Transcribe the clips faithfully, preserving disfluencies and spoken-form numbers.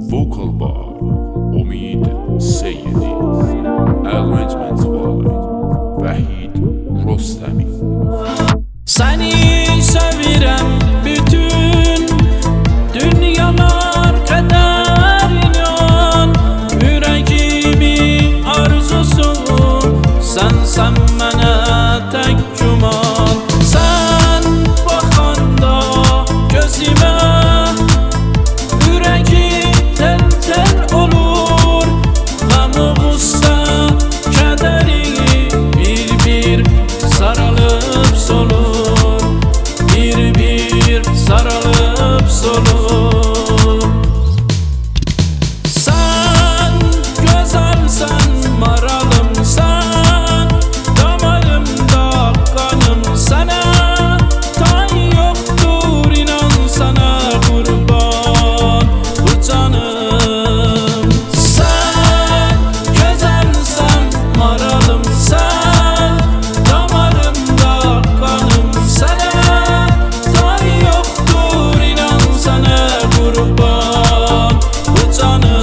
Vocal by Omid Seyidi, arrangement by Vahid Rostami. Seni sevirem bütün dünyalar kadar inan, yüreğimi arzusu sen sen bana tek cuman. Sen bakanda gözüme yüreğim tel tel olur, gamı gussa kederi bir bir sarılıp solur, bir bir sarılıp solur. Sen güzelsen maralımsan, damarımda kanım sana, tay yoktur inan sana kurban bu canım. Sen güzelsen maralımsan, damarımda kanım sana, tay yoktur inan sana kurban bu canım.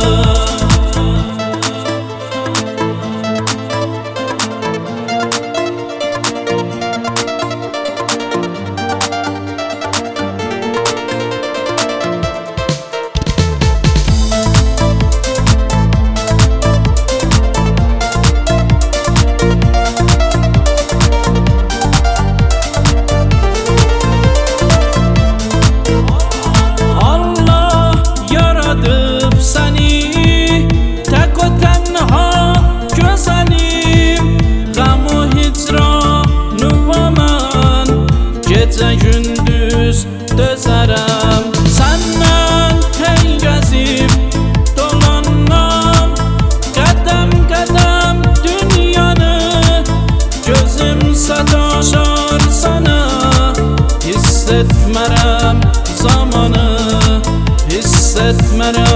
Allah yaradıp seni tek o tenha güzelim, gamı hicranı aman gece gündüz dözerem. Senden hey gezip dolanmam, kadem kadem dünyanı, gözüm sataşar sana, hissetmerem zamanı, hissetmerem